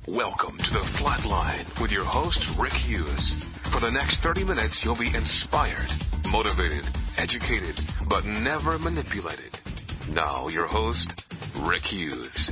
Welcome to the Flatline with your host, Rick Hughes. For the next 30 minutes, you'll be inspired, motivated, educated, but never manipulated. Now, your host, Rick Hughes.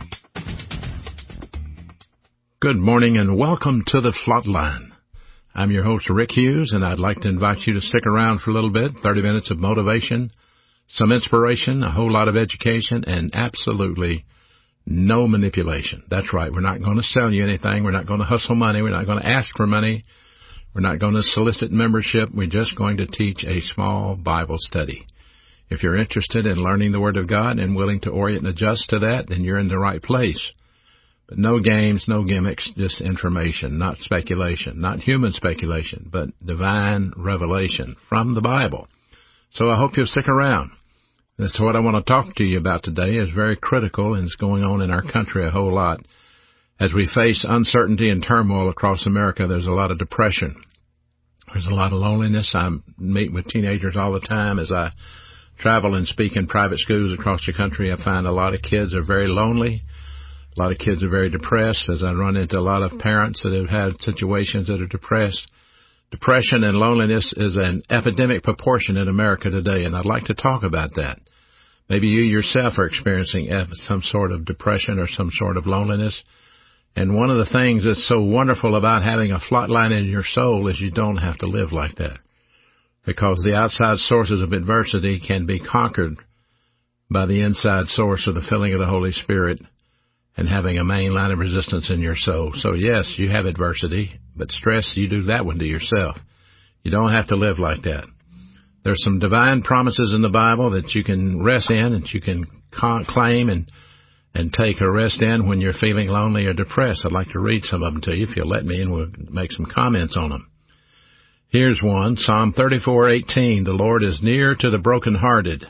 Good morning and welcome to the Flatline. I'm your host, Rick Hughes, and I'd like to invite you to stick around for a little bit, 30 minutes of motivation, some inspiration, a whole lot of education, and absolutely no manipulation. That's right. We're not going to sell you anything. We're not going to hustle money. We're not going to ask for money. We're not going to solicit membership. We're just going to teach a small Bible study. If you're interested in learning the Word of God and willing to orient and adjust to that, then you're in the right place. But no games, no gimmicks, just information, not speculation, not human speculation, but divine revelation from the Bible. So I hope you'll stick around. That's what I want to talk to you about today is very critical and is going on in our country a whole lot. As we face uncertainty and turmoil across America, there's a lot of depression. There's a lot of loneliness. I meet with teenagers all the time as I travel and speak in private schools across the country. I find a lot of kids are very lonely. A lot of kids are very depressed as I run into a lot of parents that have had situations that are depressed. Depression and loneliness is an epidemic proportion in America today, and I'd like to talk about that. Maybe you yourself are experiencing some sort of depression or some sort of loneliness. And one of the things that's so wonderful about having a flatline in your soul is you don't have to live like that. Because the outside sources of adversity can be conquered by the inside source of the filling of the Holy Spirit and having a main line of resistance in your soul. So yes, you have adversity, but stress, you do that one to yourself. You don't have to live like that. There's some divine promises in the Bible that you can rest in and you can claim and take a rest in when you're feeling lonely or depressed. I'd like to read some of them to you if you'll let me, and we'll make some comments on them. Here's one, Psalm 34:18. The Lord is near to the brokenhearted.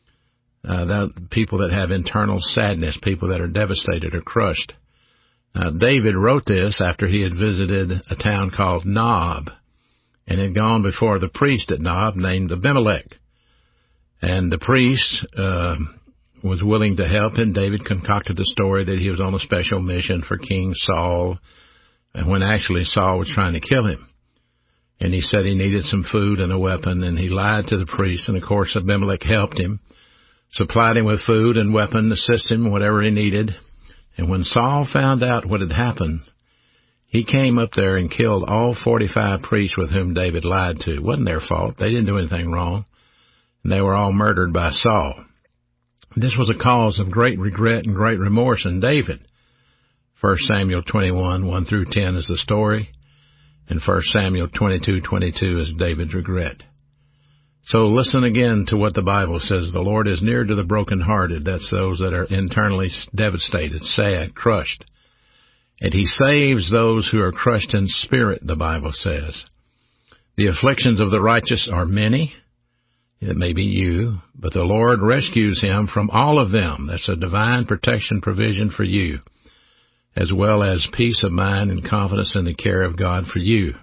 People that have internal sadness, people that are devastated or crushed. David wrote this after he had visited a town called Nob and had gone before the priest at Nob named Abimelech. And the priest was willing to help him. David concocted a story that he was on a special mission for King Saul, and when actually Saul was trying to kill him. And he said he needed some food and a weapon, and he lied to the priest. And, of course, Abimelech helped him, supplied him with food and weapon, assisted him whatever he needed. And when Saul found out what had happened, he came up there and killed all 45 priests with whom David lied to. It wasn't their fault. They didn't do anything wrong. And they were all murdered by Saul. This was a cause of great regret and great remorse in David. 1 Samuel 21, 1 through 10 is the story. And 1 Samuel 22:22 is David's regret. So listen again to what the Bible says. The Lord is near to the brokenhearted. That's those that are internally devastated, sad, crushed. And he saves those who are crushed in spirit, the Bible says. The afflictions of the righteous are many. It may be you, but the Lord rescues him from all of them. That's a divine protection provision for you, as well as peace of mind and confidence in the care of God for you.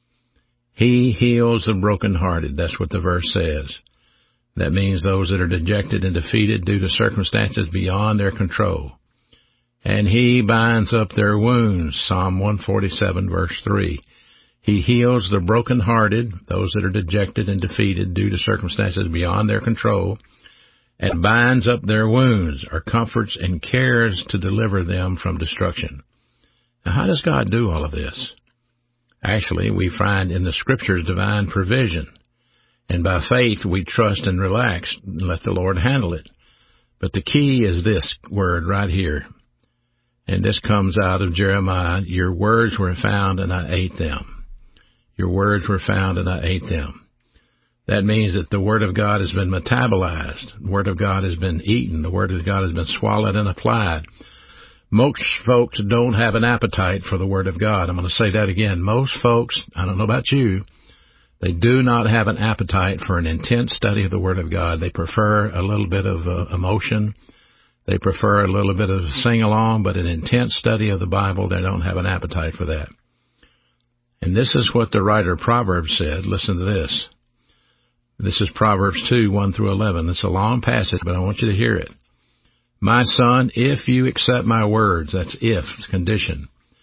He heals the brokenhearted. That's what the verse says. That means those that are dejected and defeated due to circumstances beyond their control. And he binds up their wounds, Psalm 147, verse 3. He heals the brokenhearted, those that are dejected and defeated due to circumstances beyond their control, and binds up their wounds, or comforts and cares to deliver them from destruction. Now, how does God do all of this? Actually, we find in the Scriptures divine provision. And by faith, we trust and relax and let the Lord handle it. But the key is this word right here. And this comes out of Jeremiah. Your words were found and I ate them. Your words were found and I ate them. That means that the Word of God has been metabolized. The Word of God has been eaten. The Word of God has been swallowed and applied. Most folks don't have an appetite for the Word of God. I'm going to say that again. Most folks, I don't know about you, they do not have an appetite for an intense study of the Word of God. They prefer a little bit of emotion. They prefer a little bit of sing-along, but an intense study of the Bible, they don't have an appetite for that. And this is what the writer of Proverbs said. Listen to this. This is Proverbs 2, 1 through 11. It's a long passage, but I want you to hear it. My son, if you accept my words, that's if, it's condition,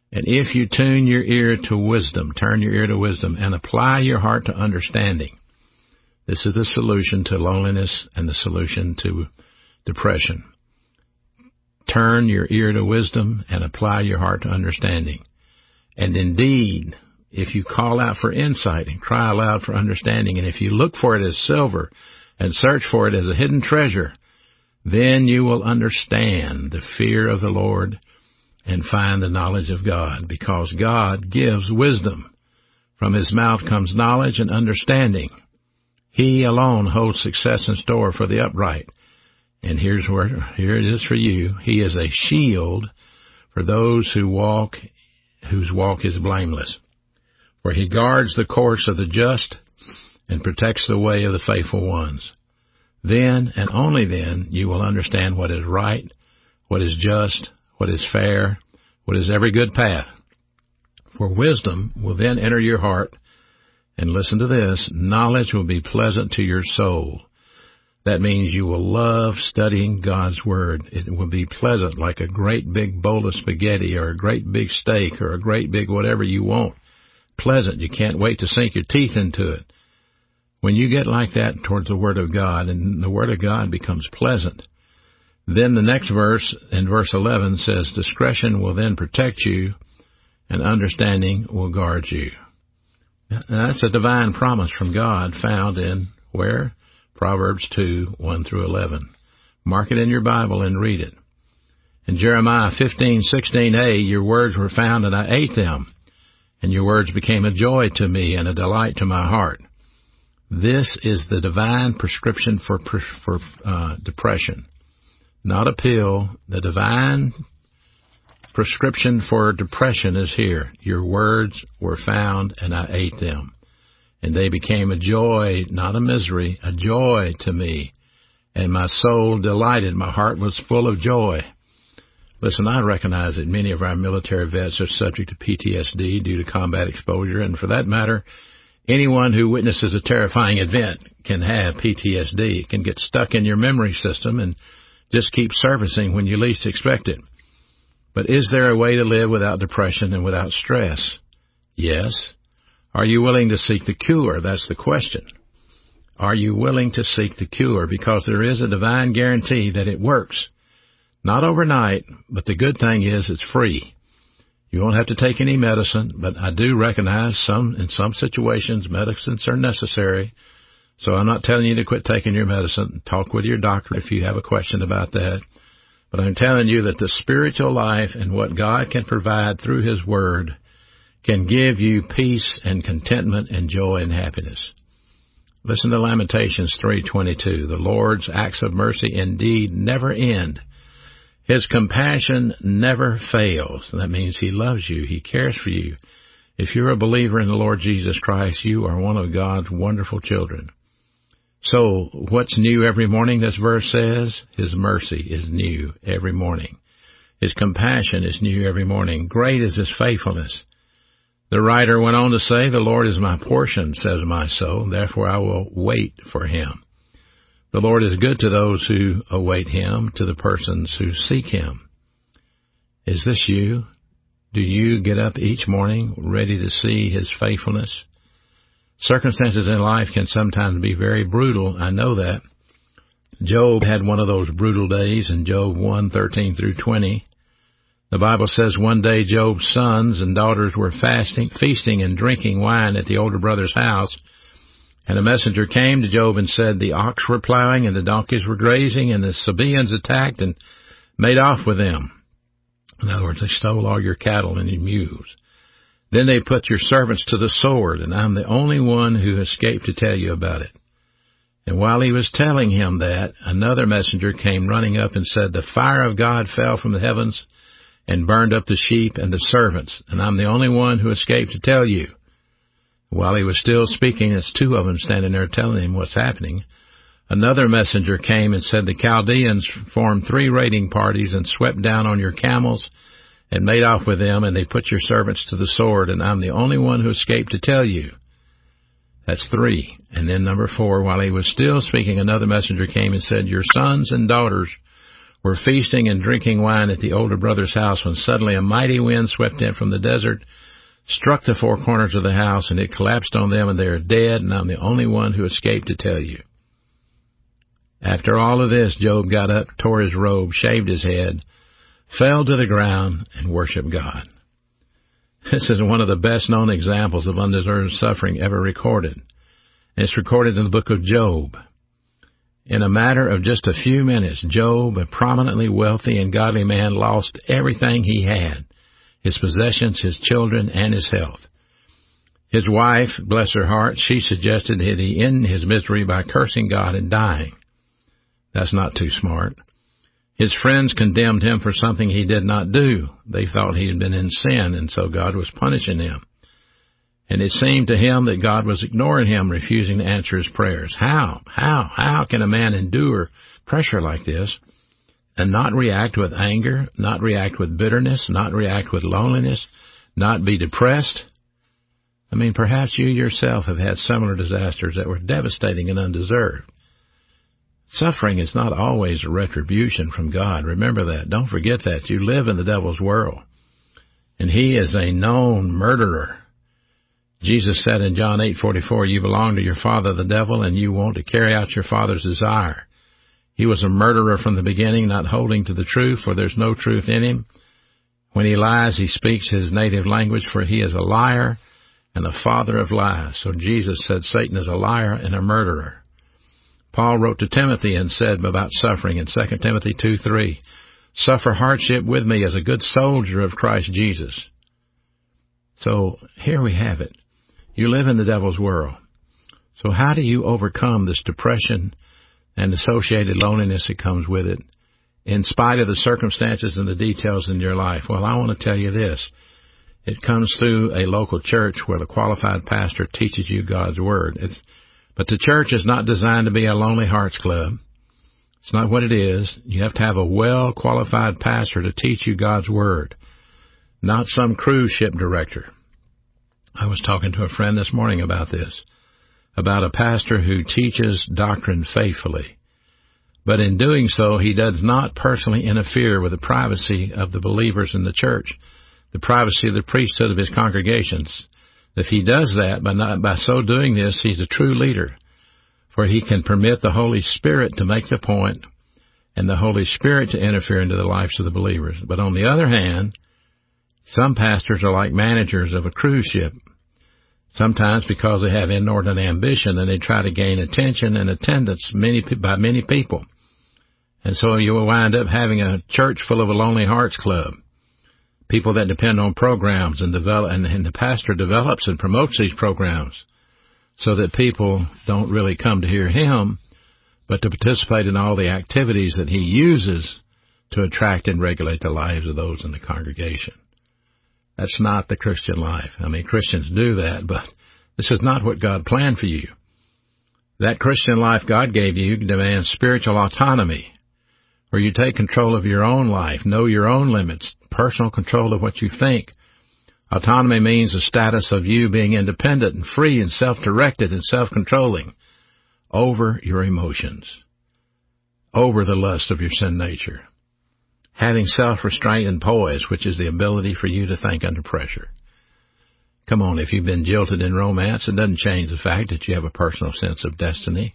And if you tune your ear to wisdom, turn your ear to wisdom, and apply your heart to understanding, this is the solution to loneliness and the solution to depression. Turn your ear to wisdom and apply your heart to understanding. And indeed, if you call out for insight and cry aloud for understanding, and if you look for it as silver and search for it as a hidden treasure, then you will understand the fear of the Lord and find the knowledge of God, because God gives wisdom. From His mouth comes knowledge and understanding. He alone holds success in store for the upright. And here it is for you. He is a shield for those whose walk is blameless. For He guards the course of the just and protects the way of the faithful ones. Then, and only then, you will understand what is right, what is just, what is fair, what is every good path. For wisdom will then enter your heart, and listen to this, knowledge will be pleasant to your soul. That means you will love studying God's Word. It will be pleasant, like a great big bowl of spaghetti or a great big steak or a great big whatever you want. Pleasant. You can't wait to sink your teeth into it. When you get like that towards the Word of God, and the Word of God becomes pleasant, then the next verse, in verse 11, says, discretion will then protect you, and understanding will guard you. Now, that's a divine promise from God found in where? Proverbs 2, 1 through 11. Mark it in your Bible and read it. In Jeremiah 15:16a, your words were found and I ate them, and your words became a joy to me and a delight to my heart. This is the divine prescription for depression. Not a pill. The divine prescription for depression is here. Your words were found and I ate them. And they became a joy, not a misery, a joy to me. And my soul delighted. My heart was full of joy. Listen, I recognize that many of our military vets are subject to PTSD due to combat exposure. And for that matter, anyone who witnesses a terrifying event can have PTSD. It can get stuck in your memory system and just keep surfacing when you least expect it. But is there a way to live without depression and without stress? Yes. Are you willing to seek the cure? That's the question. Are you willing to seek the cure? Because there is a divine guarantee that it works. Not overnight, but the good thing is it's free. You won't have to take any medicine, but I do recognize in some situations medicines are necessary. So I'm not telling you to quit taking your medicine. Talk with your doctor if you have a question about that. But I'm telling you that the spiritual life and what God can provide through His Word can give you peace and contentment and joy and happiness. Listen to Lamentations 3:22. The Lord's acts of mercy indeed never end. His compassion never fails. That means He loves you. He cares for you. If you're a believer in the Lord Jesus Christ, you are one of God's wonderful children. So, what's new every morning, this verse says? His mercy is new every morning. His compassion is new every morning. Great is His faithfulness. The writer went on to say, the Lord is my portion, says my soul, therefore I will wait for Him. The Lord is good to those who await Him, to the persons who seek Him. Is this you? Do you get up each morning ready to see His faithfulness? Circumstances in life can sometimes be very brutal. I know that. Job had one of those brutal days in Job 1:13 through 20. The Bible says one day Job's sons and daughters were feasting and drinking wine at the older brother's house. And a messenger came to Job and said the ox were plowing and the donkeys were grazing and the Sabaeans attacked and made off with them. In other words, they stole all your cattle and your mules. Then they put your servants to the sword, and I'm the only one who escaped to tell you about it. And while he was telling him that, another messenger came running up and said, the fire of God fell from the heavens and burned up the sheep and the servants, and I'm the only one who escaped to tell you. While he was still speaking, there's two of them standing there telling him what's happening. Another messenger came and said the Chaldeans formed 3 raiding parties and swept down on your camels and made off with them, and they put your servants to the sword, and I'm the only one who escaped to tell you. That's 3. And then number 4, while he was still speaking, another messenger came and said, your sons and daughters were feasting and drinking wine at the older brother's house when suddenly a mighty wind swept in from the desert, struck the four corners of the house, and it collapsed on them, and they are dead, and I'm the only one who escaped to tell you. After all of this, Job got up, tore his robe, shaved his head, fell to the ground, and worshiped God. This is one of the best-known examples of undeserved suffering ever recorded. It's recorded in the book of Job. In a matter of just a few minutes, Job, a prominently wealthy and godly man, lost everything he had, his possessions, his children, and his health. His wife, bless her heart, she suggested that he end his misery by cursing God and dying. That's not too smart. His friends condemned him for something he did not do. They thought he had been in sin, and so God was punishing him. And it seemed to him that God was ignoring him, refusing to answer his prayers. How can a man endure pressure like this and not react with anger, not react with bitterness, not react with loneliness, not be depressed? I mean, perhaps you yourself have had similar disasters that were devastating and undeserved. Suffering is not always a retribution from God. Remember that. Don't forget that. You live in the devil's world, and he is a known murderer. Jesus said in John 8:44, you belong to your father, the devil, and you want to carry out your father's desire. He was a murderer from the beginning, not holding to the truth, for there's no truth in him. When he lies, he speaks his native language, for he is a liar and the father of lies. So Jesus said Satan is a liar and a murderer. Paul wrote to Timothy and said about suffering in 2 Timothy 2:3, suffer hardship with me as a good soldier of Christ Jesus. So here we have it. You live in the devil's world. So how do you overcome this depression and associated loneliness that comes with it, in spite of the circumstances and the details in your life? Well, I want to tell you this. It comes through a local church where the qualified pastor teaches you God's Word. But the church is not designed to be a Lonely Hearts Club. It's not what it is. You have to have a well-qualified pastor to teach you God's Word, not some cruise ship director. I was talking to a friend this morning about this, about a pastor who teaches doctrine faithfully. But in doing so, he does not personally interfere with the privacy of the believers in the church, the privacy of the priesthood of his congregations. If he does that, by so doing this, he's a true leader, for he can permit the Holy Spirit to make the point and the Holy Spirit to interfere into the lives of the believers. But on the other hand, some pastors are like managers of a cruise ship, sometimes because they have inordinate ambition and they try to gain attention and attendance by many people. And so you will wind up having a church full of a Lonely Hearts Club, people that depend on programs and the pastor develops and promotes these programs so that people don't really come to hear him, but to participate in all the activities that he uses to attract and regulate the lives of those in the congregation. That's not the Christian life. I mean, Christians do that, but this is not what God planned for you. That Christian life God gave you demands spiritual autonomy, where you take control of your own life, know your own limits, personal control of what you think. Autonomy means the status of you being independent and free and self-directed and self-controlling over your emotions, over the lust of your sin nature. Having self-restraint and poise, which is the ability for you to think under pressure. Come on, if you've been jilted in romance, it doesn't change the fact that you have a personal sense of destiny.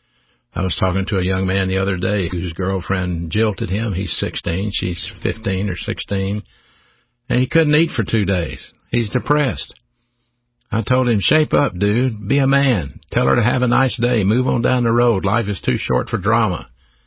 I was talking to a young man the other day whose girlfriend jilted him. He's 16, she's 15 or 16, and he couldn't eat for 2 days. He's depressed. I told him, shape up, dude. Be a man. Tell her to have a nice day. Move on down the road. Life is too short for drama.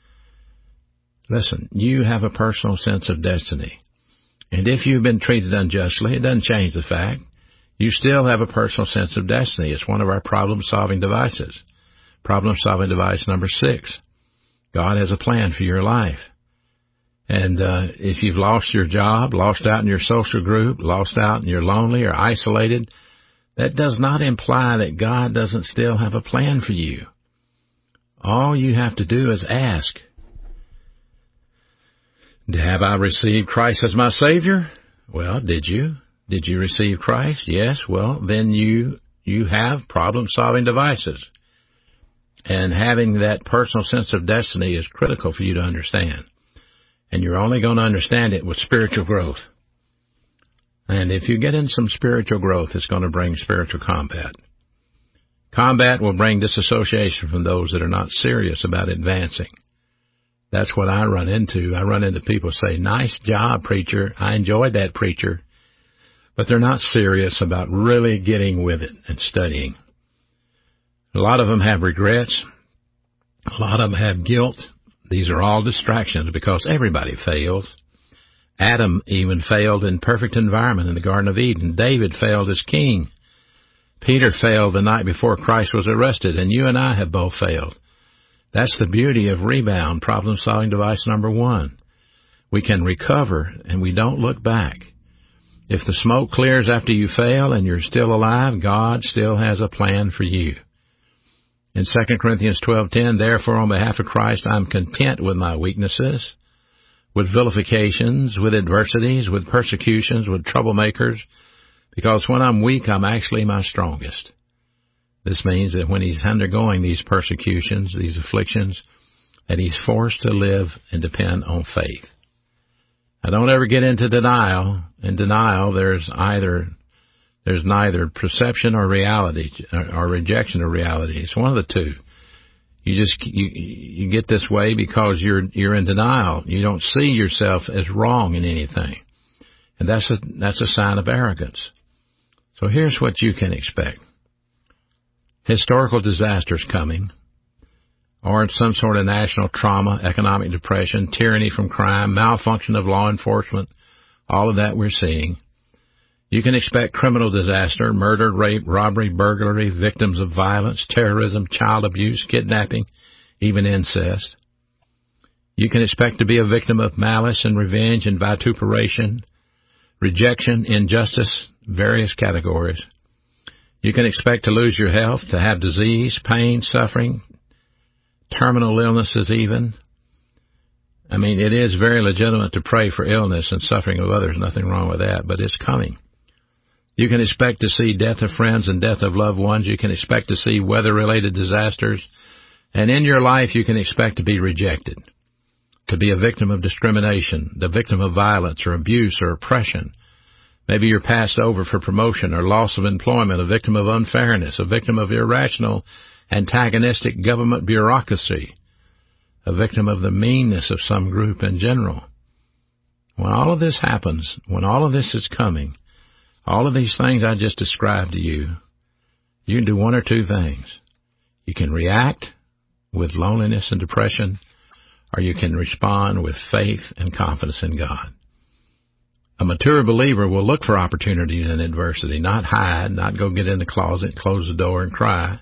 Listen, you have a personal sense of destiny. And if you've been treated unjustly, it doesn't change the fact. You still have a personal sense of destiny. It's one of our problem-solving devices. Problem-solving device number 6. God has a plan for your life. And if you've lost your job, lost out in your social group, lost out and you're lonely or isolated, that does not imply that God doesn't still have a plan for you. All you have to do is ask, have I received Christ as my Savior? Well, did you? Did you receive Christ? Yes. Well, then you have problem-solving devices. And having that personal sense of destiny is critical for you to understand. And you're only going to understand it with spiritual growth. And if you get in some spiritual growth, it's going to bring spiritual combat. Combat will bring disassociation from those that are not serious about advancing. That's what I run into. I run into people who say, nice job, preacher. I enjoyed that, preacher. But they're not serious about really getting with it and studying. A lot of them have regrets. A lot of them have guilt. These are all distractions because everybody fails. Adam even failed in perfect environment in the Garden of Eden. David failed as king. Peter failed the night before Christ was arrested, and you and I have both failed. That's the beauty of rebound, problem-solving device number 1. We can recover, and we don't look back. If the smoke clears after you fail and you're still alive, God still has a plan for you. In 2 Corinthians 12:10, therefore, on behalf of Christ, I'm content with my weaknesses, with vilifications, with adversities, with persecutions, with troublemakers, because when I'm weak, I'm actually my strongest. This means that when he's undergoing these persecutions, these afflictions, that he's forced to live and depend on faith. Now, don't ever get into denial. In denial, there's neither perception or reality, or rejection of reality. It's one of the two. You get this way because you're in denial. You don't see yourself as wrong in anything. And that's a sign of arrogance. So here's what you can expect. Historical disasters coming, or some sort of national trauma, economic depression, tyranny from crime, malfunction of law enforcement, all of that we're seeing. You can expect criminal disaster, murder, rape, robbery, burglary, victims of violence, terrorism, child abuse, kidnapping, even incest. You can expect to be a victim of malice and revenge and vituperation, rejection, injustice, various categories. You can expect to lose your health, to have disease, pain, suffering, terminal illnesses even. I mean, it is very legitimate to pray for illness and suffering of others. Nothing wrong with that, but it's coming. You can expect to see death of friends and death of loved ones. You can expect to see weather-related disasters. And in your life, you can expect to be rejected, to be a victim of discrimination, the victim of violence or abuse or oppression. Maybe you're passed over for promotion or loss of employment, a victim of unfairness, a victim of irrational, antagonistic government bureaucracy, a victim of the meanness of some group in general. When all of this happens, when all of this is coming, all of these things I just described to you, you can do one or two things. You can react with loneliness and depression, or you can respond with faith and confidence in God. A mature believer will look for opportunities in adversity, not hide, not go get in the closet, close the door, and cry.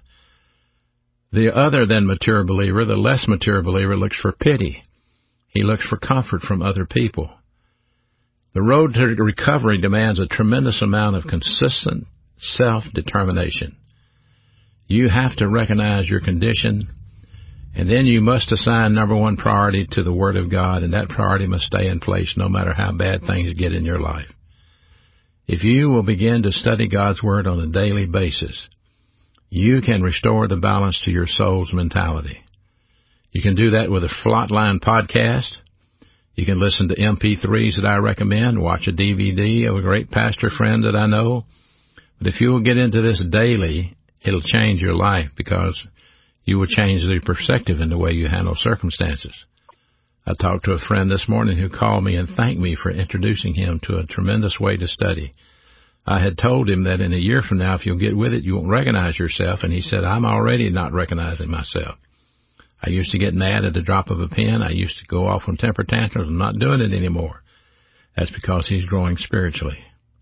The other than mature believer, the less mature believer, looks for pity. He looks for comfort from other people. The road to recovery demands a tremendous amount of consistent self-determination. You have to recognize your condition, and then you must assign number one priority to the Word of God, and that priority must stay in place no matter how bad things get in your life. If you will begin to study God's Word on a daily basis, you can restore the balance to your soul's mentality. You can do that with a Flatline podcast. You can listen to MP3s that I recommend, watch a DVD of a great pastor friend that I know. But if you will get into this daily, it'll change your life because you will change the perspective in the way you handle circumstances. I talked to a friend this morning who called me and thanked me for introducing him to a tremendous way to study. I had told him that in a year from now, if you'll get with it, you won't recognize yourself. And he said, I'm already not recognizing myself. I used to get mad at the drop of a pen. I used to go off on temper tantrums. I'm not doing it anymore. That's because he's growing spiritually.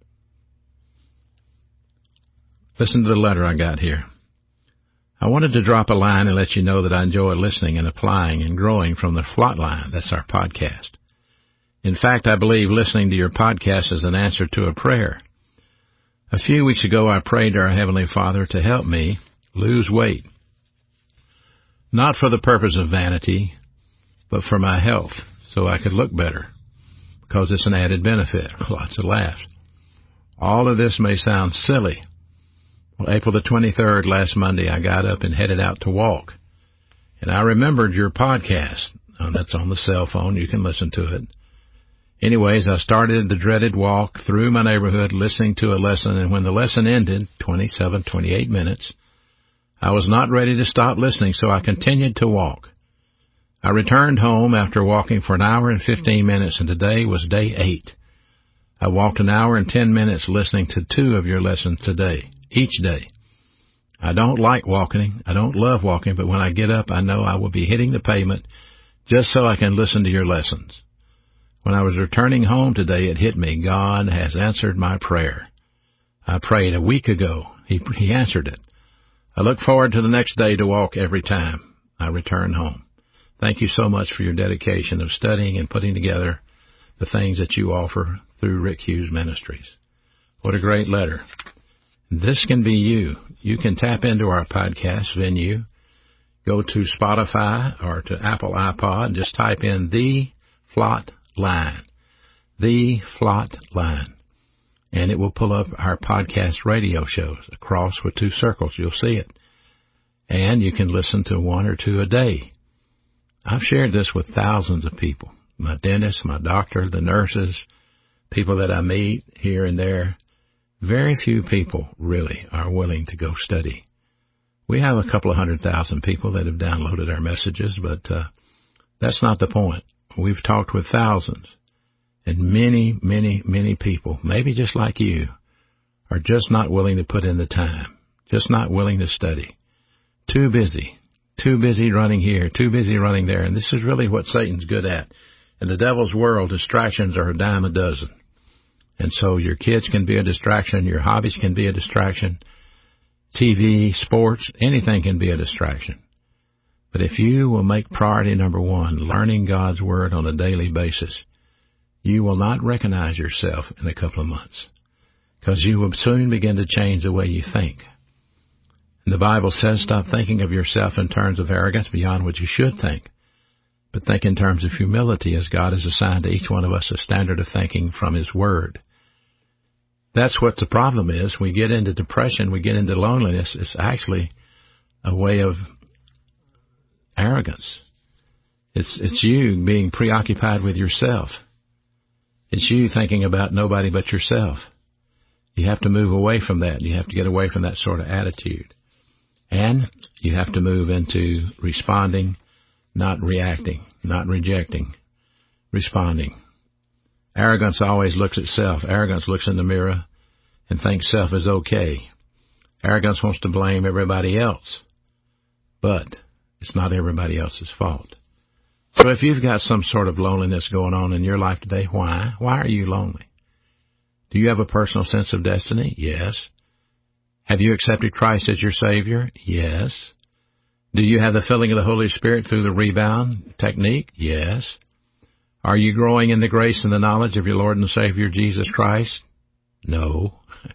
Listen to the letter I got here. I wanted to drop a line and let you know that I enjoy listening and applying and growing from the Flatline. That's our podcast. In fact, I believe listening to your podcast is an answer to a prayer. A few weeks ago, I prayed to our Heavenly Father to help me lose weight. Not for the purpose of vanity, but for my health, so I could look better, because it's an added benefit. Lots of laughs. All of this may sound silly. Well, April the 23rd, last Monday, I got up and headed out to walk. And I remembered your podcast. That's on the cell phone. You can listen to it. Anyways, I started the dreaded walk through my neighborhood listening to a lesson, and when the lesson ended, 28 minutes, I was not ready to stop listening, so I continued to walk. I returned home after walking for an hour and 15 minutes, and today was day 8. I walked an hour and 10 minutes listening to 2 of your lessons today, each day. I don't like walking. I don't love walking, but when I get up, I know I will be hitting the pavement just so I can listen to your lessons. When I was returning home today, it hit me. God has answered my prayer. I prayed a week ago. He answered it. I look forward to the next day to walk every time I return home. Thank you so much for your dedication of studying and putting together the things that you offer through Rick Hughes Ministries. What a great letter. This can be you. You can tap into our podcast venue. Go to Spotify or to Apple iPod and just type in The Flot Line. The Flot Line. And it will pull up our podcast radio shows. A cross with 2 circles. You'll see it. And you can listen to 1 or 2 a day. I've shared this with thousands of people. My dentist, my doctor, the nurses, people that I meet here and there. Very few people really are willing to go study. We have a couple of 100,000 people that have downloaded our messages, but that's not the point. We've talked with thousands, and many people, maybe just like you, are just not willing to put in the time, just not willing to study. Too busy running here, too busy running there, and this is really what Satan's good at. In the devil's world, distractions are a dime a dozen. And so your kids can be a distraction, your hobbies can be a distraction, TV, sports, anything can be a distraction. But if you will make priority number 1, learning God's Word on a daily basis, you will not recognize yourself in a couple of months, because you will soon begin to change the way you think. And the Bible says, stop thinking of yourself in terms of arrogance beyond what you should think, but think in terms of humility, as God has assigned to each one of us a standard of thinking from His Word. That's what the problem is. We get into depression, we get into loneliness. It's actually a way of arrogance. It's you being preoccupied with yourself. It's you thinking about nobody but yourself. You have to move away from that. You have to get away from that sort of attitude. And you have to move into responding, not reacting, not rejecting, responding. Arrogance always looks at self. Arrogance looks in the mirror and thinks self is okay. Arrogance wants to blame everybody else. But it's not everybody else's fault. So if you've got some sort of loneliness going on in your life today, why? Why are you lonely? Do you have a personal sense of destiny? Yes. Have you accepted Christ as your Savior? Yes. Do you have the filling of the Holy Spirit through the rebound technique? Yes. Are you growing in the grace and the knowledge of your Lord and Savior Jesus Christ? No.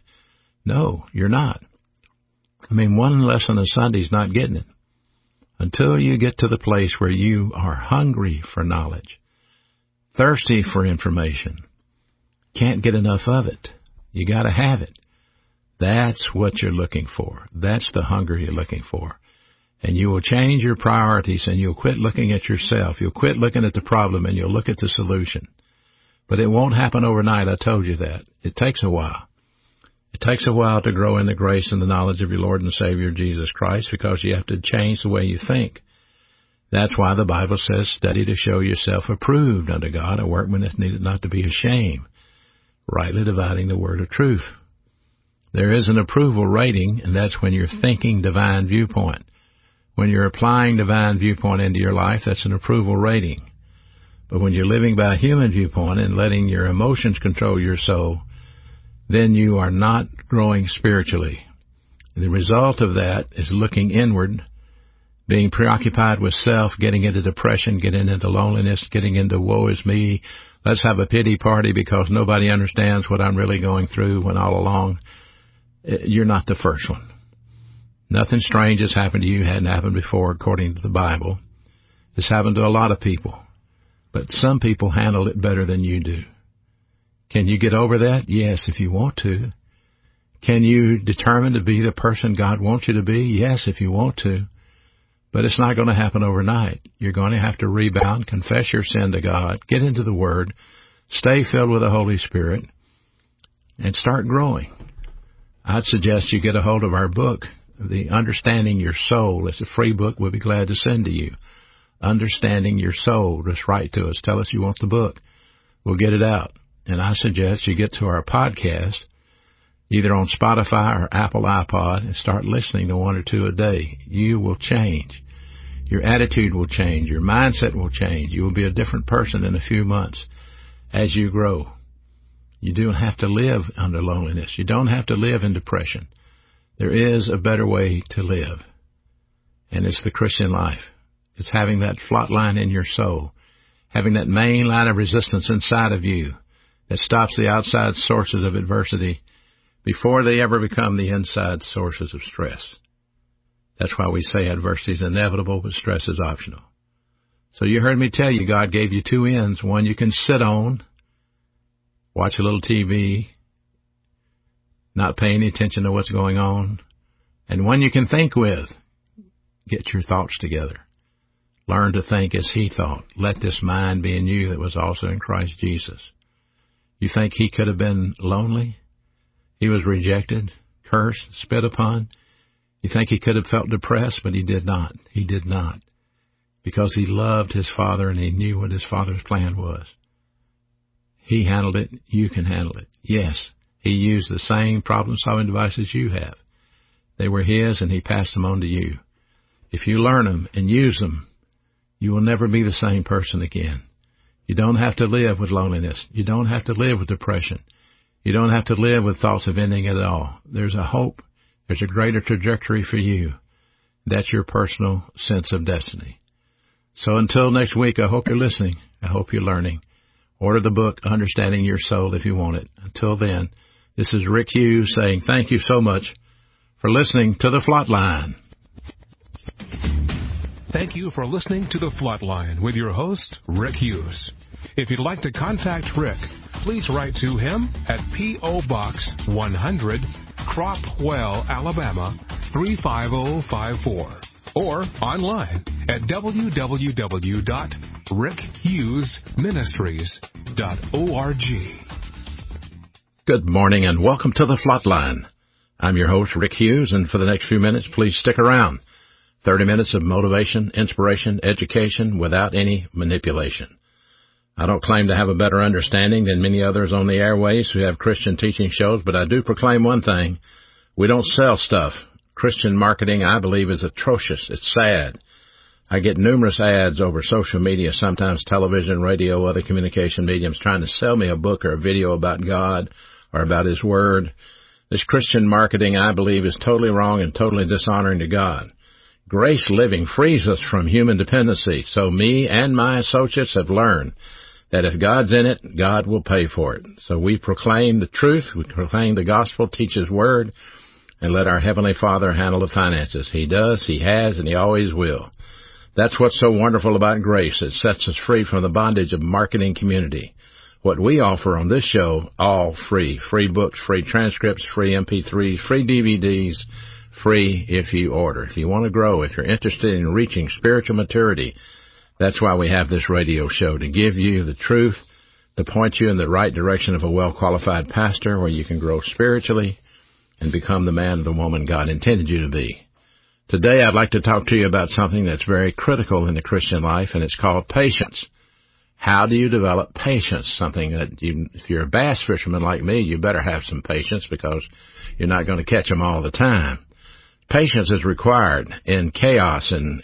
No, you're not. I mean, 1 lesson a Sunday is not getting it. Until you get to the place where you are hungry for knowledge, thirsty for information, can't get enough of it. You got to have it. That's what you're looking for. That's the hunger you're looking for. And you will change your priorities, and you'll quit looking at yourself. You'll quit looking at the problem, and you'll look at the solution. But it won't happen overnight. I told you that. It takes a while. It takes a while to grow in the grace and the knowledge of your Lord and Savior Jesus Christ, because you have to change the way you think. That's why the Bible says, study to show yourself approved unto God, a workman that needed not to be ashamed, rightly dividing the word of truth. There is an approval rating, and that's when you're thinking divine viewpoint. When you're applying divine viewpoint into your life, that's an approval rating. But when you're living by a human viewpoint and letting your emotions control your soul, then you are not growing spiritually. The result of that is looking inward, being preoccupied with self, getting into depression, getting into loneliness, getting into woe is me. Let's have a pity party because nobody understands what I'm really going through, when all along you're not the first one. Nothing strange has happened to you. It hadn't happened before, according to the Bible. It's happened to a lot of people. But some people handle it better than you do. Can you get over that? Yes, if you want to. Can you determine to be the person God wants you to be? Yes, if you want to. But it's not going to happen overnight. You're going to have to rebound, confess your sin to God, get into the Word, stay filled with the Holy Spirit, and start growing. I'd suggest you get a hold of our book, The Understanding Your Soul. It's a free book we'll be glad to send to you. Understanding Your Soul. Just write to us. Tell us you want the book. We'll get it out. And I suggest you get to our podcast, either on Spotify or Apple iPod, and start listening to one or two a day. You will change. Your attitude will change. Your mindset will change. You will be a different person in a few months as you grow. You don't have to live under loneliness. You don't have to live in depression. There is a better way to live, and it's the Christian life. It's having that flat line in your soul, having that main line of resistance inside of you that stops the outside sources of adversity before they ever become the inside sources of stress. That's why we say adversity is inevitable, but stress is optional. So you heard me tell you God gave you two ends. One you can sit on, watch a little TV, not pay any attention to what's going on, and one you can think with. Get your thoughts together. Learn to think as He thought. Let this mind be in you that was also in Christ Jesus. You think He could have been lonely? He was rejected, cursed, spit upon. You think He could have felt depressed, but He did not. He did not. Because He loved His Father and He knew what His Father's plan was. He handled it. You can handle it. Yes, He used the same problem-solving devices you have. They were His, and He passed them on to you. If you learn them and use them, you will never be the same person again. You don't have to live with loneliness. You don't have to live with depression. You don't have to live with thoughts of ending it all. There's a hope. There's a greater trajectory for you. That's your personal sense of destiny. So until next week, I hope you're listening. I hope you're learning. Order the book, Understanding Your Soul, if you want it. Until then, this is Rick Hughes saying thank you so much for listening to The Flatline. Thank you for listening to The Flatline with your host, Rick Hughes. If you'd like to contact Rick, please write to him at P.O. Box 100, Cropwell, Alabama 35054, or online at www.rickhughesministries.org. Good morning and welcome to The Flatline. I'm your host, Rick Hughes, and for the next few minutes, please stick around. 30 minutes of motivation, inspiration, education without any manipulation. I don't claim to have a better understanding than many others on the airways who have Christian teaching shows, but I do proclaim one thing. We don't sell stuff. Christian marketing, I believe, is atrocious. It's sad. I get numerous ads over social media, sometimes television, radio, other communication mediums, trying to sell me a book or a video about God or about His Word. This Christian marketing, I believe, is totally wrong and totally dishonoring to God. Grace living frees us from human dependency, so me and my associates have learned that if God's in it, God will pay for it. So we proclaim the truth, we proclaim the gospel, teach His Word, and let our Heavenly Father handle the finances. He does, He has, and He always will. That's what's so wonderful about grace. It sets us free from the bondage of marketing community. What we offer on this show, all free. Free books, free transcripts, free MP3s, free DVDs, free if you order. If you want to grow, if you're interested in reaching spiritual maturity, that's why we have this radio show, to give you the truth, to point you in the right direction of a well-qualified pastor where you can grow spiritually and become the man or the woman God intended you to be. Today I'd like to talk to you about something that's very critical in the Christian life, and it's called patience. How do you develop patience? Something that if you're a bass fisherman like me, you better have some patience because you're not going to catch them all the time. Patience is required in chaos and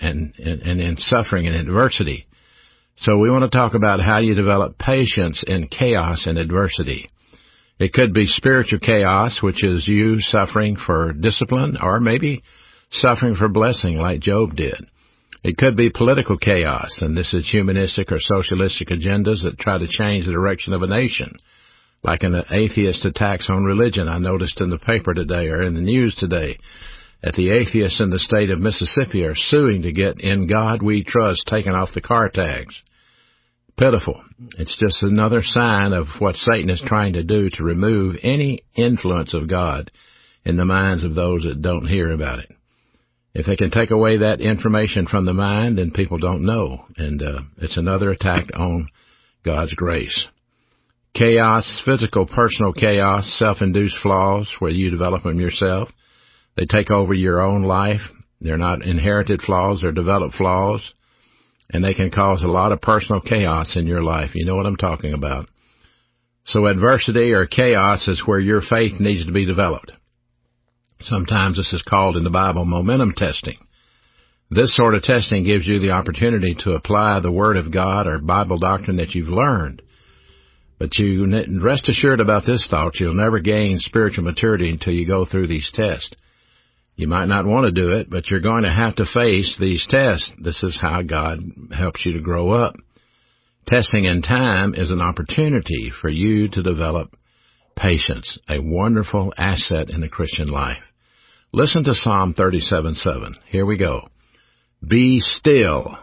in suffering and adversity. So we want to talk about how you develop patience in chaos and adversity. It could be spiritual chaos, which is you suffering for discipline, or maybe suffering for blessing like Job did. It could be political chaos, and this is humanistic or socialistic agendas that try to change the direction of a nation, like an atheist attacks on religion. I noticed in the paper today or in the news today that the atheists in the state of Mississippi are suing to get "In God We Trust" taken off the car tags. Pitiful. It's just another sign of what Satan is trying to do to remove any influence of God in the minds of those that don't hear about it. If they can take away that information from the mind, then people don't know. And it's another attack on God's grace. Chaos, physical, personal chaos, self-induced flaws where you develop them yourself. They take over your own life. They're not inherited flaws, they're developed flaws. And they can cause a lot of personal chaos in your life. You know what I'm talking about. So adversity or chaos is where your faith needs to be developed. Sometimes this is called in the Bible momentum testing. This sort of testing gives you the opportunity to apply the Word of God or Bible doctrine that you've learned. But you rest assured about this thought, you'll never gain spiritual maturity until you go through these tests. You might not want to do it, but you're going to have to face these tests. This is how God helps you to grow up. Testing in time is an opportunity for you to develop patience, a wonderful asset in the Christian life. Listen to Psalm 37:7. Here we go. Be still.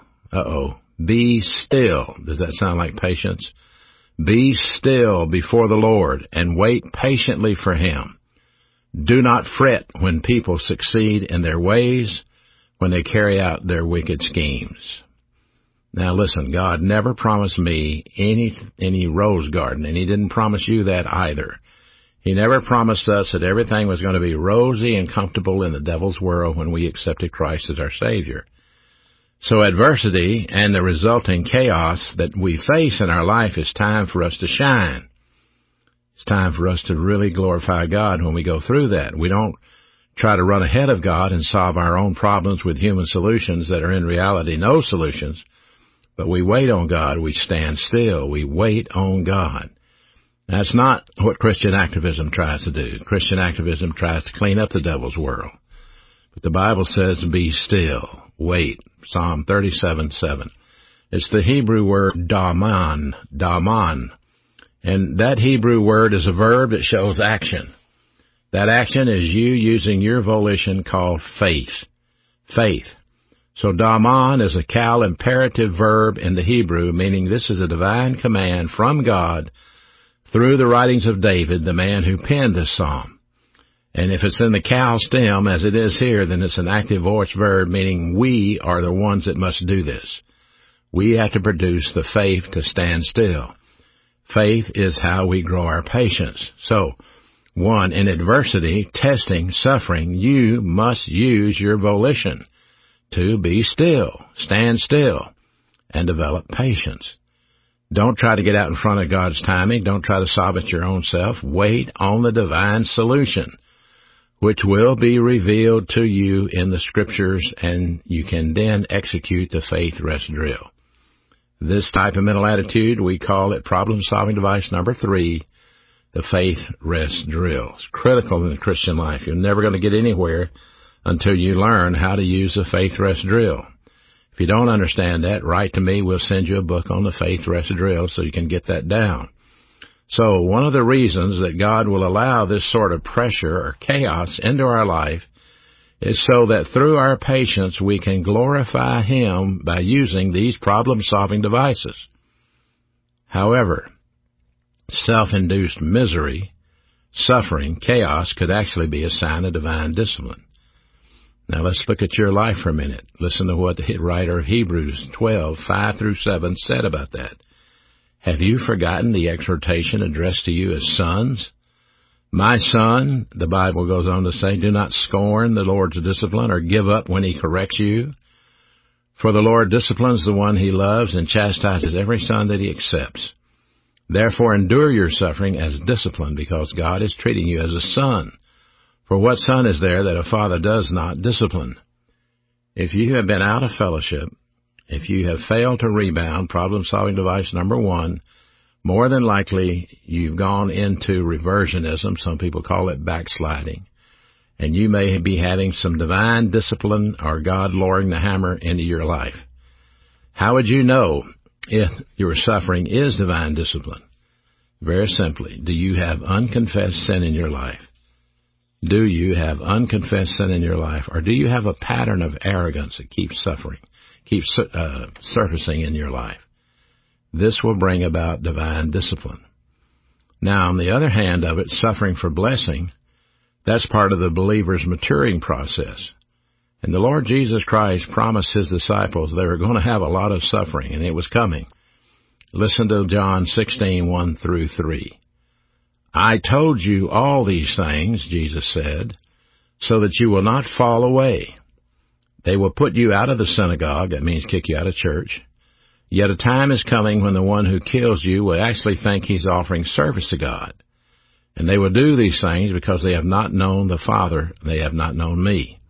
Be still. Does that sound like patience? Be still before the Lord and wait patiently for Him. Do not fret when people succeed in their ways, when they carry out their wicked schemes. Now listen, God never promised me any rose garden, and He didn't promise you that either. He never promised us that everything was going to be rosy and comfortable in the devil's world when we accepted Christ as our Savior. So adversity and the resulting chaos that we face in our life is time for us to shine. It's time for us to really glorify God when we go through that. We don't try to run ahead of God and solve our own problems with human solutions that are in reality no solutions, but we wait on God. We stand still. We wait on God. That's not what Christian activism tries to do. Christian activism tries to clean up the devil's world. But the Bible says, be still, wait. Psalm 37:7. It's the Hebrew word daman. And that Hebrew word is a verb that shows action. That action is you using your volition called faith. Faith. So daman is a cal imperative verb in the Hebrew, meaning this is a divine command from God through the writings of David, the man who penned this psalm. And if it's in the cal stem, as it is here, then it's an active voice verb, meaning we are the ones that must do this. We have to produce the faith to stand still. Faith is how we grow our patience. So, 1, in adversity, testing, suffering, you must use your volition to be still, stand still, and develop patience. Don't try to get out in front of God's timing. Don't try to solve it your own self. Wait on the divine solution, which will be revealed to you in the Scriptures, and you can then execute the faith rest drill. This type of mental attitude, we call it problem-solving device number 3, the faith rest drill. It's critical in the Christian life. You're never going to get anywhere until you learn how to use the faith rest drill. If you don't understand that, write to me. We'll send you a book on the faith rest drill so you can get that down. So one of the reasons that God will allow this sort of pressure or chaos into our life is so that through our patience we can glorify Him by using these problem-solving devices. However, self-induced misery, suffering, chaos could actually be a sign of divine discipline. Now let's look at your life for a minute. Listen to what the writer of Hebrews 12:5-7 said about that. Have you forgotten the exhortation addressed to you as sons? My son, the Bible goes on to say, do not scorn the Lord's discipline or give up when He corrects you. For the Lord disciplines the one He loves and chastises every son that He accepts. Therefore endure your suffering as discipline, because God is treating you as a son. For what son is there that a father does not discipline? If you have been out of fellowship, if you have failed to rebound, problem-solving device number 1, more than likely you've gone into reversionism. Some people call it backsliding. And you may be having some divine discipline or God lowering the hammer into your life. How would you know if your suffering is divine discipline? Very simply, do you have unconfessed sin in your life? Do you have unconfessed sin in your life? Or do you have a pattern of arrogance that keeps surfacing in your life? This will bring about divine discipline. Now, on the other hand of it, suffering for blessing, that's part of the believer's maturing process. And the Lord Jesus Christ promised his disciples they were going to have a lot of suffering, and it was coming. Listen to John 16:1 through 3. I told you all these things, Jesus said, so that you will not fall away. They will put you out of the synagogue, that means kick you out of church. Yet a time is coming when the one who kills you will actually think he's offering service to God. And they will do these things because they have not known the Father, they have not known me.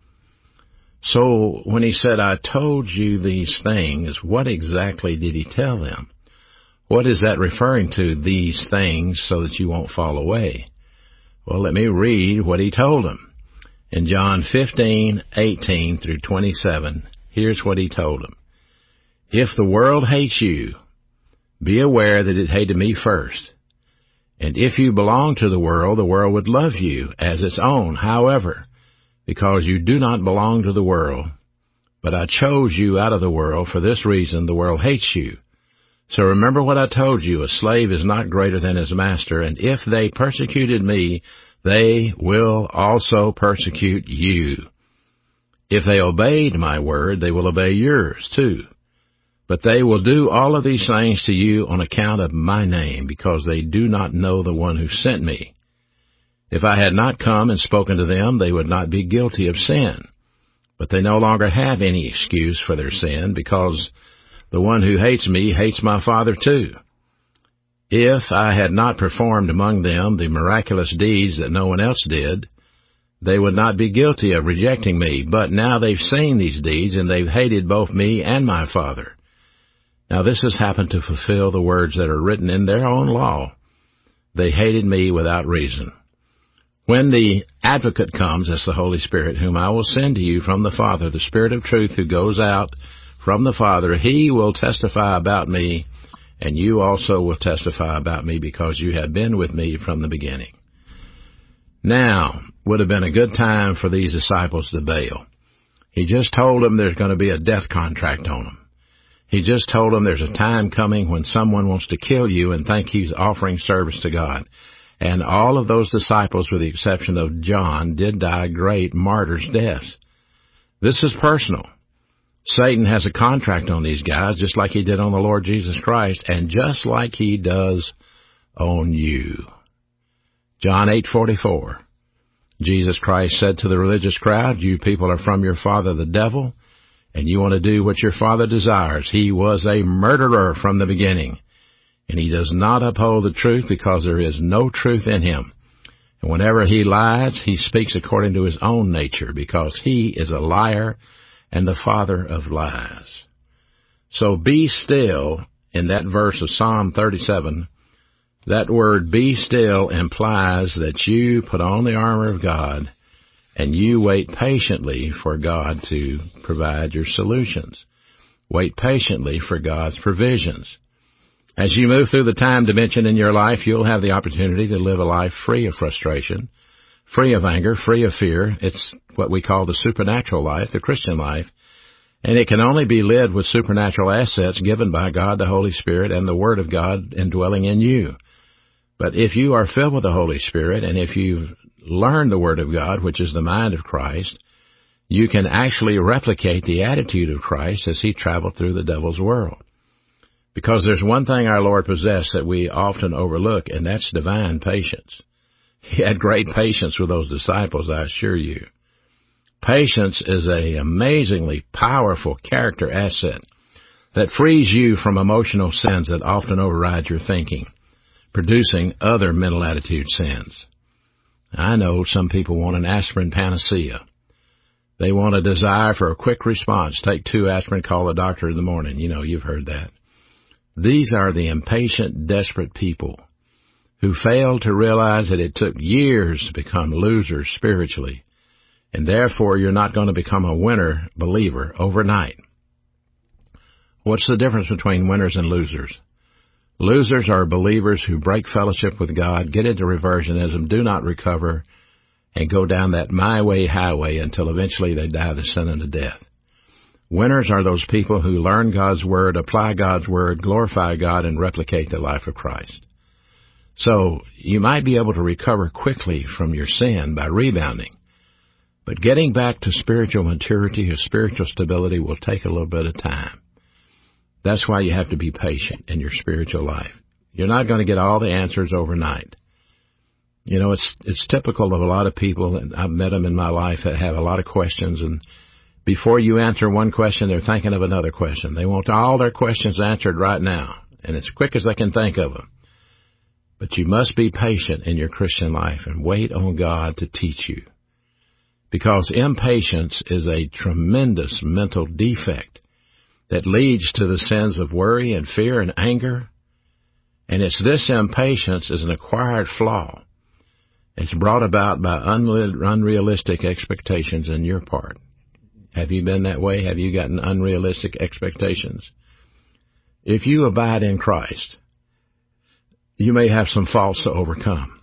So when he said, I told you these things, what exactly did he tell them? What is that referring to, these things, so that you won't fall away? Well, let me read what he told them. In John 15:18 through 27, here's what he told them. If the world hates you, be aware that it hated me first. And if you belong to the world would love you as its own. However, because you do not belong to the world, but I chose you out of the world, for this reason the world hates you. So remember what I told you, a slave is not greater than his master, and if they persecuted me, they will also persecute you. If they obeyed my word, they will obey yours too. But they will do all of these things to you on account of my name, because they do not know the one who sent me. If I had not come and spoken to them, they would not be guilty of sin. But they no longer have any excuse for their sin, because the one who hates me hates my Father too. If I had not performed among them the miraculous deeds that no one else did, they would not be guilty of rejecting me. But now they've seen these deeds, and they've hated both me and my Father. Now this has happened to fulfill the words that are written in their own law. They hated me without reason. When the Advocate comes, that's the Holy Spirit, whom I will send to you from the Father, the Spirit of truth who goes out from the Father, he will testify about me, and you also will testify about me, because you have been with me from the beginning. Now would have been a good time for these disciples to bail. He just told them there's going to be a death contract on them. He just told them there's a time coming when someone wants to kill you and think he's offering service to God. And all of those disciples, with the exception of John, did die great martyrs' deaths. This is personal. Satan has a contract on these guys, just like he did on the Lord Jesus Christ, and just like he does on you. John 8:44. Jesus Christ said to the religious crowd, you people are from your father the devil, and you want to do what your father desires. He was a murderer from the beginning, and he does not uphold the truth, because there is no truth in him. And whenever he lies, he speaks according to his own nature, because he is a liar and the father of lies. So be still, in that verse of Psalm 37, that word be still implies that you put on the armor of God and you wait patiently for God to provide your solutions. Wait patiently for God's provisions. As you move through the time dimension in your life, you'll have the opportunity to live a life free of frustration, free of anger, free of fear. It's what we call the supernatural life, the Christian life, and it can only be led with supernatural assets given by God, the Holy Spirit, and the Word of God indwelling in you. But if you are filled with the Holy Spirit, and if you've learned the Word of God, which is the mind of Christ, you can actually replicate the attitude of Christ as he traveled through the devil's world. Because there's one thing our Lord possessed that we often overlook, and that's divine patience. He had great patience with those disciples, I assure you. Patience is an amazingly powerful character asset that frees you from emotional sins that often override your thinking, producing other mental attitude sins. I know some people want an aspirin panacea. They want a desire for a quick response. Take 2 aspirin, call the doctor in the morning. You know, you've heard that. These are the impatient, desperate people who fail to realize that it took years to become losers spiritually, and therefore you're not going to become a winner believer overnight. What's the difference between winners and losers? Losers are believers who break fellowship with God, get into reversionism, do not recover, and go down that my way highway until eventually they die the sin unto death. Winners are those people who learn God's Word, apply God's Word, glorify God, and replicate the life of Christ. So you might be able to recover quickly from your sin by rebounding, But getting back to spiritual maturity or spiritual stability will take a little bit of time. That's why you have to be patient in your spiritual life. You're not going to get all the answers overnight. You know, it's typical of a lot of people, and I've met them in my life, that have a lot of questions, and before you answer one question, they're thinking of another question. They want all their questions answered right now, and as quick as they can think of them. But you must be patient in your Christian life and wait on God to teach you. Because impatience is a tremendous mental defect that leads to the sins of worry and fear and anger. And it's this impatience is an acquired flaw. It's brought about by unrealistic expectations on your part. Have you been that way? Have you gotten unrealistic expectations? If you abide in Christ, you may have some faults to overcome,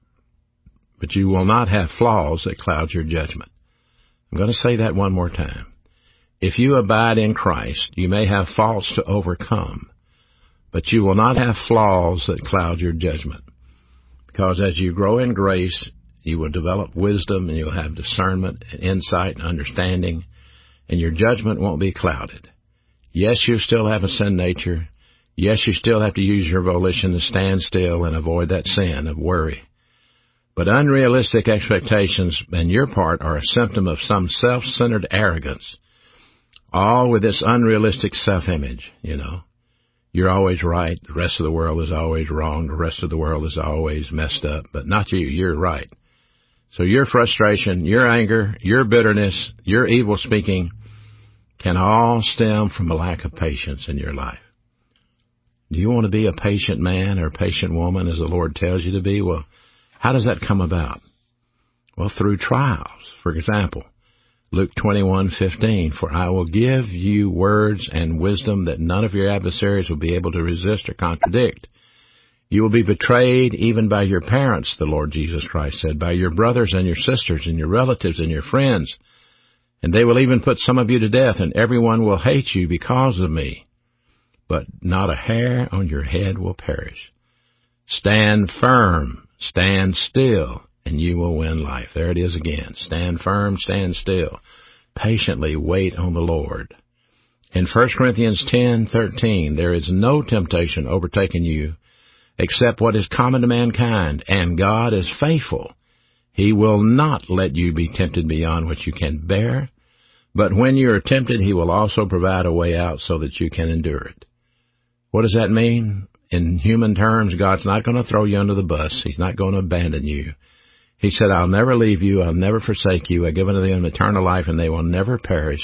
but you will not have flaws that cloud your judgment. I'm going to say that one more time. If you abide in Christ, you may have faults to overcome, but you will not have flaws that cloud your judgment. Because as you grow in grace, you will develop wisdom, and you'll have discernment and insight and understanding, and your judgment won't be clouded. Yes, you still have a sin nature. Yes, you still have to use your volition to stand still and avoid that sin of worry. But unrealistic expectations on your part are a symptom of some self-centered arrogance, all with this unrealistic self-image, you know. You're always right. The rest of the world is always wrong. The rest of the world is always messed up. But not you. You're right. So your frustration, your anger, your bitterness, your evil speaking can all stem from a lack of patience in your life. Do you want to be a patient man or a patient woman as the Lord tells you to be? Well, how does that come about? Well, through trials. For example, Luke 21:15, for I will give you words and wisdom that none of your adversaries will be able to resist or contradict. You will be betrayed even by your parents, the Lord Jesus Christ said, by your brothers and your sisters and your relatives and your friends. And they will even put some of you to death, and everyone will hate you because of me. But not a hair on your head will perish. Stand firm, stand still, and you will win life. There it is again. Stand firm, stand still. Patiently wait on the Lord. In 1 Corinthians 10:13, there is no temptation overtaking you except what is common to mankind, and God is faithful. He will not let you be tempted beyond what you can bear, but when you are tempted, He will also provide a way out so that you can endure it. What does that mean? In human terms, God's not going to throw you under the bus. He's not going to abandon you. He said, I'll never leave you. I'll never forsake you. I've given to them eternal life, and they will never perish.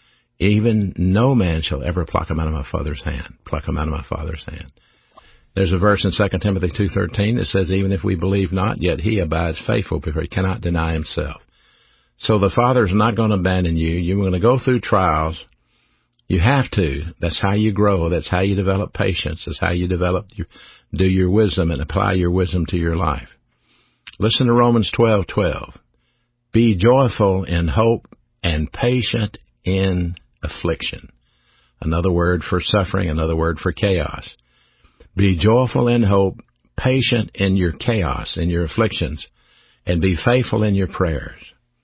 Even no man shall ever pluck them out of my Father's hand. Pluck them out of my Father's hand. There's a verse in 2 Timothy 2:13 that says, even if we believe not, yet He abides faithful, because He cannot deny Himself. So the Father's not going to abandon you. You're going to go through trials. You have to. That's how you grow. That's how you develop patience. That's how you do your wisdom and apply your wisdom to your life. Listen to Romans 12:12. Be joyful in hope and patient in affliction. Another word for suffering, another word for chaos. Be joyful in hope, patient in your chaos, in your afflictions, and be faithful in your prayers.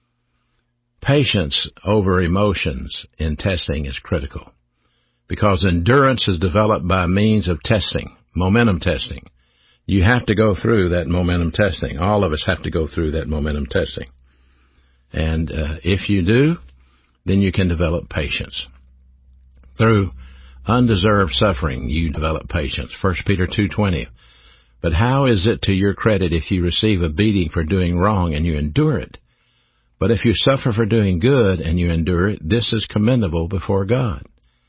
Patience over emotions in testing is critical, because endurance is developed by means of testing, momentum testing. You have to go through that momentum testing. All of us have to go through that momentum testing. And if you do, then you can develop patience. Through undeserved suffering, you develop patience. 1 Peter 2:20. But how is it to your credit if you receive a beating for doing wrong and you endure it? But if you suffer for doing good and you endure it, this is commendable before God.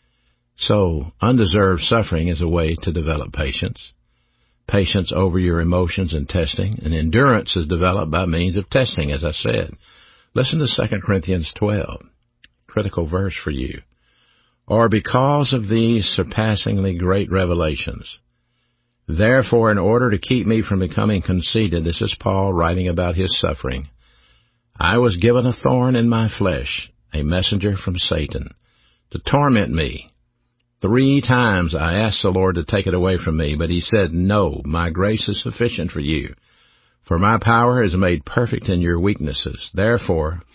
So, undeserved suffering is a way to develop patience. Patience over your emotions and testing, and endurance is developed by means of testing, as I said. Listen to 2 Corinthians 12, critical verse for you. Or because of these surpassingly great revelations. Therefore, in order to keep me from becoming conceited, this is Paul writing about his suffering, I was given a thorn in my flesh, a messenger from Satan, to torment me. 3 times I asked the Lord to take it away from me, but He said, no, my grace is sufficient for you, for my power is made perfect in your weaknesses. Therefore,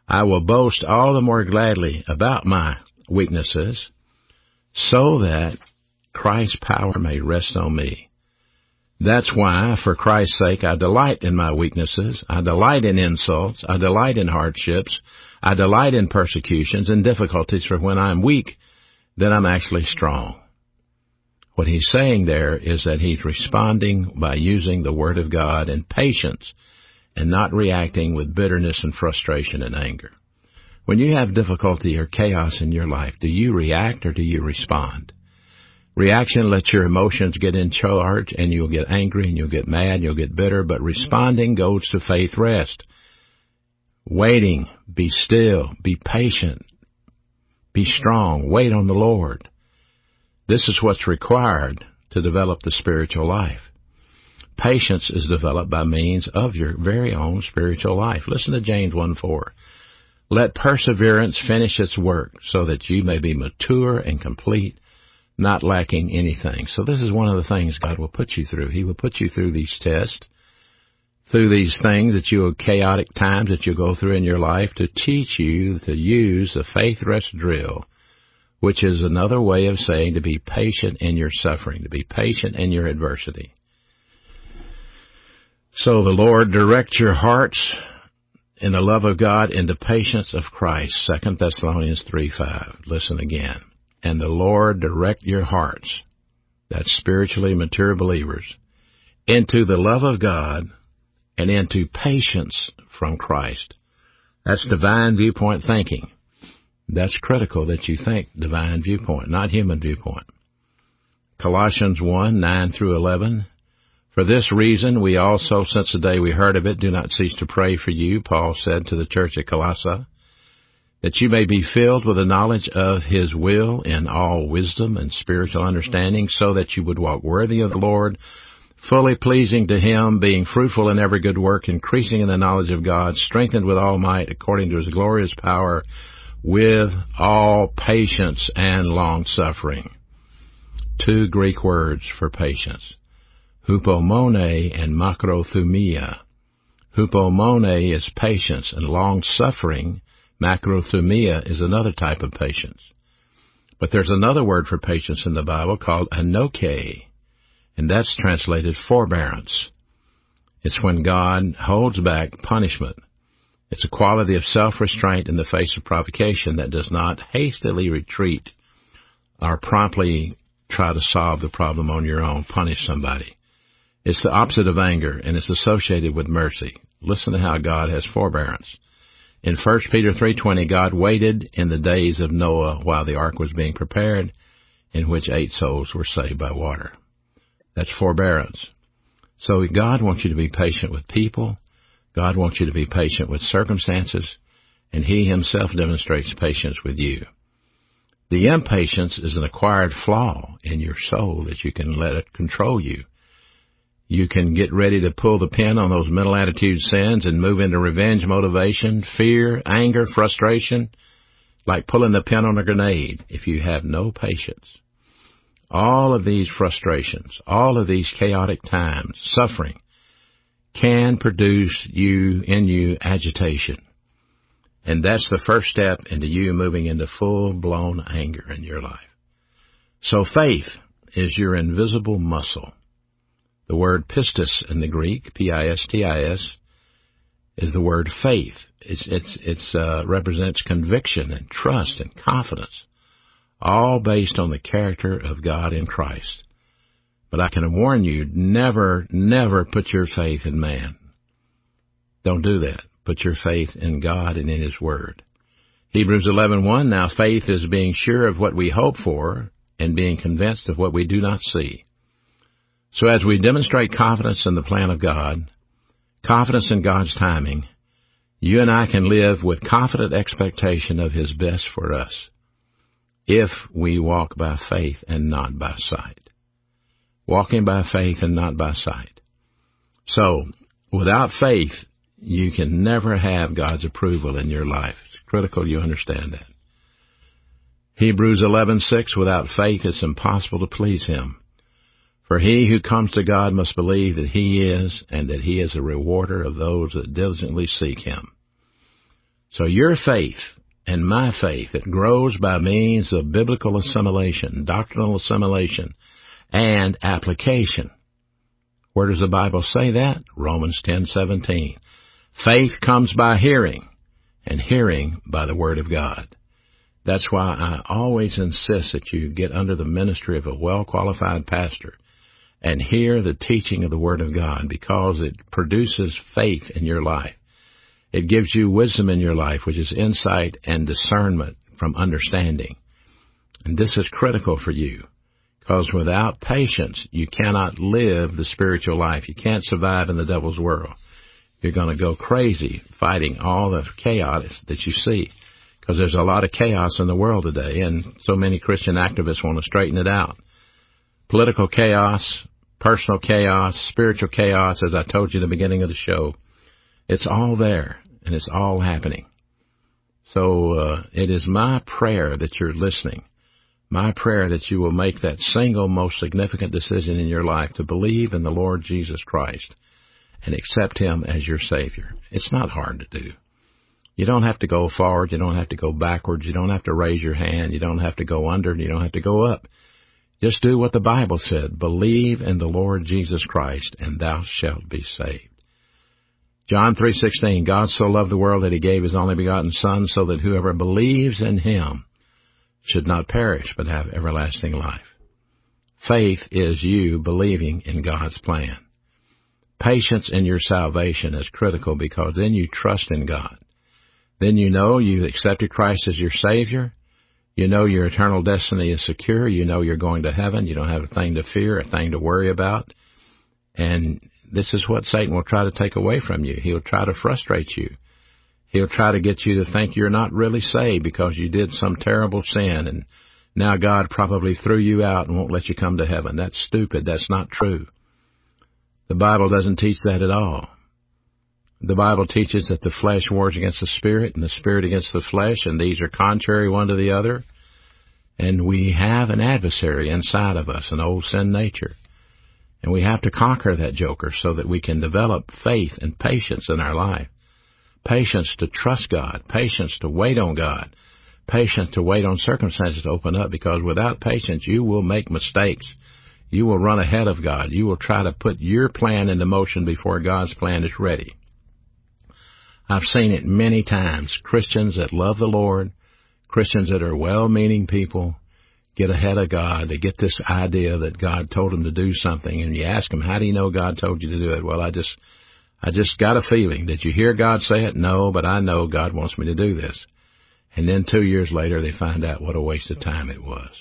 I will boast all the more gladly about my weaknesses, so that Christ's power may rest on me. That's why, for Christ's sake, I delight in my weaknesses. I delight in insults. I delight in hardships. I delight in persecutions and difficulties, for when I'm weak, then I'm actually strong. What he's saying there is that he's responding by using the Word of God in patience and not reacting with bitterness and frustration and anger. When you have difficulty or chaos in your life, do you react or do you respond? Reaction lets your emotions get in charge, and you'll get angry, and you'll get mad, and you'll get bitter, but responding goes to faith rest. Waiting, be still, be patient, be strong, wait on the Lord. This is what's required to develop the spiritual life. Patience is developed by means of your very own spiritual life. Listen to James 1:4. Let perseverance finish its work, so that you may be mature and complete, not lacking anything. So this is one of the things God will put you through. He will put you through these tests, through these things chaotic times that you'll go through in your life, to teach you to use the faith rest drill, which is another way of saying to be patient in your suffering, to be patient in your adversity. So the Lord direct your hearts in the love of God into patience of Christ. 2 Thessalonians 3:5. Listen again. And the Lord direct your hearts, that's spiritually mature believers, into the love of God and into patience from Christ. That's divine viewpoint thinking. That's critical that you think divine viewpoint, not human viewpoint. Colossians 1:9-11. For this reason, we also, since the day we heard of it, do not cease to pray for you, Paul said to the church at Colossae, that you may be filled with the knowledge of His will in all wisdom and spiritual understanding, so that you would walk worthy of the Lord, fully pleasing to Him, being fruitful in every good work, increasing in the knowledge of God, strengthened with all might according to His glorious power, with all patience and long-suffering. Two Greek words for patience, hupomone and makrothumia. Hupomone is patience, and long-suffering, macrothumia, is another type of patience. But there's another word for patience in the Bible called anoke, and that's translated forbearance. It's when God holds back punishment. It's a quality of self-restraint in the face of provocation that does not hastily retreat or promptly try to solve the problem on your own, punish somebody. It's the opposite of anger, and it's associated with mercy. Listen to how God has forbearance. In 1 Peter 3:20, God waited in the days of Noah while the ark was being prepared, in which 8 souls were saved by water. That's forbearance. So God wants you to be patient with people. God wants you to be patient with circumstances, and He Himself demonstrates patience with you. The impatience is an acquired flaw in your soul that you can let it control you. You can get ready to pull the pin on those mental attitude sins and move into revenge motivation, fear, anger, frustration, like pulling the pin on a grenade if you have no patience. All of these frustrations, all of these chaotic times, suffering, can produce in you agitation. And that's the first step into you moving into full-blown anger in your life. So faith is your invisible muscle. The word pistis in the Greek, P-I-S-T-I-S, is the word faith. It represents conviction and trust and confidence, all based on the character of God in Christ. But I can warn you, never put your faith in man. Don't do that. Put your faith in God and in His Word. Hebrews 11:1, now faith is being sure of what we hope for and being convinced of what we do not see. So as we demonstrate confidence in the plan of God, confidence in God's timing, you and I can live with confident expectation of His best for us if we walk by faith and not by sight. Walking by faith and not by sight. So, without faith, you can never have God's approval in your life. It's critical you understand that. Hebrews 11:6, without faith it's impossible to please Him. For he who comes to God must believe that He is, and that He is a rewarder of those that diligently seek Him. So your faith and my faith, it grows by means of biblical assimilation, doctrinal assimilation, and application. Where does the Bible say that? Romans 10:17. Faith comes by hearing, and hearing by the Word of God. That's why I always insist that you get under the ministry of a well-qualified pastor and hear the teaching of the Word of God, because it produces faith in your life. It gives you wisdom in your life, which is insight and discernment from understanding. And this is critical for you, because without patience, you cannot live the spiritual life. You can't survive in the devil's world. You're going to go crazy fighting all the chaos that you see, because there's a lot of chaos in the world today, and so many Christian activists want to straighten it out. Political chaos, personal chaos, spiritual chaos, as I told you at the beginning of the show, it's all there, and it's all happening. So it is my prayer that you're listening, my prayer that you will make that single most significant decision in your life to believe in the Lord Jesus Christ and accept Him as your Savior. It's not hard to do. You don't have to go forward. You don't have to go backwards. You don't have to raise your hand. You don't have to go under. You don't have to go up. Just do what the Bible said. Believe in the Lord Jesus Christ, and thou shalt be saved. John 3:16, God so loved the world that He gave His only begotten Son, so that whoever believes in Him should not perish, but have everlasting life. Faith is you believing in God's plan. Patience in your salvation is critical, because then you trust in God. Then you know you've accepted Christ as your Savior. You know your eternal destiny is secure. You know you're going to heaven. You don't have a thing to fear, a thing to worry about. And this is what Satan will try to take away from you. He'll try to frustrate you. He'll try to get you to think you're not really saved because you did some terrible sin, and now God probably threw you out and won't let you come to heaven. That's stupid. That's not true. The Bible doesn't teach that at all. The Bible teaches that the flesh wars against the Spirit, and the Spirit against the flesh, and these are contrary one to the other. And we have an adversary inside of us, an old sin nature. And we have to conquer that joker so that we can develop faith and patience in our life. Patience to trust God, patience to wait on God, patience to wait on circumstances to open up, because without patience you will make mistakes. You will run ahead of God. You will try to put your plan into motion before God's plan is ready. I've seen it many times. Christians that love the Lord, Christians that are well-meaning people, get ahead of God. They get this idea that God told them to do something, and you ask them, how do you know God told you to do it? Well, I just got a feeling. Did you hear God say it? No, but I know God wants me to do this. And then 2 years later, they find out what a waste of time it was.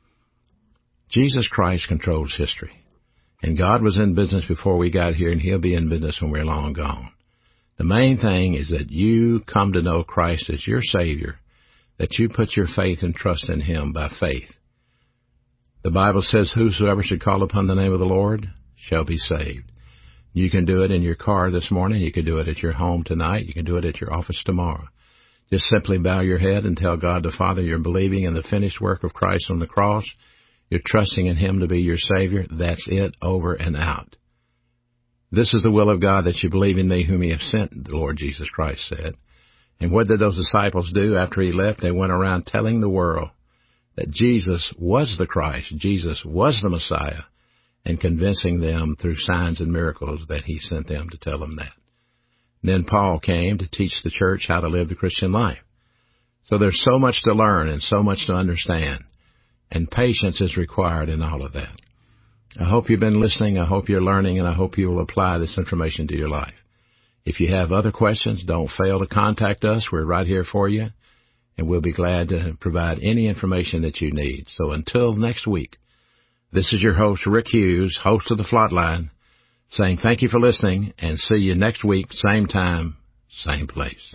Jesus Christ controls history. And God was in business before we got here, and He'll be in business when we're long gone. The main thing is that you come to know Christ as your Savior, that you put your faith and trust in Him by faith. The Bible says, whosoever should call upon the name of the Lord shall be saved. You can do it in your car this morning. You can do it at your home tonight. You can do it at your office tomorrow. Just simply bow your head and tell God the Father you're believing in the finished work of Christ on the cross. You're trusting in Him to be your Savior. That's it, over and out. This is the will of God, that you believe in me whom He hath sent, the Lord Jesus Christ said. And what did those disciples do after He left? They went around telling the world that Jesus was the Christ, Jesus was the Messiah, and convincing them through signs and miracles that He sent them to tell them that. And then Paul came to teach the church how to live the Christian life. So there's so much to learn and so much to understand, and patience is required in all of that. I hope you've been listening, I hope you're learning, and I hope you will apply this information to your life. If you have other questions, don't fail to contact us. We're right here for you, and we'll be glad to provide any information that you need. So until next week, this is your host, Rick Hughes, host of the Flatline, saying thank you for listening, and see you next week, same time, same place.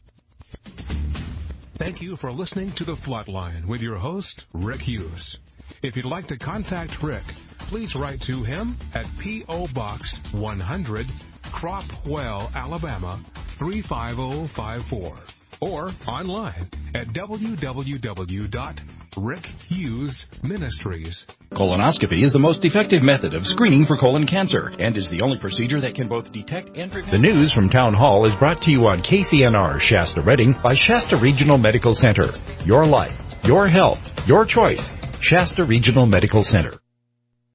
Thank you for listening to The Flatline with your host, Rick Hughes. If you'd like to contact Rick, please write to him at P.O. Box 100, Cropwell, Alabama, 35054. or online at www.rickhughesministries. Colonoscopy is the most effective method of screening for colon cancer and is the only procedure that can both detect and prevent. The news from Town Hall is brought to you on KCNR Shasta Redding by Shasta Regional Medical Center. Your life, your health, your choice. Shasta Regional Medical Center.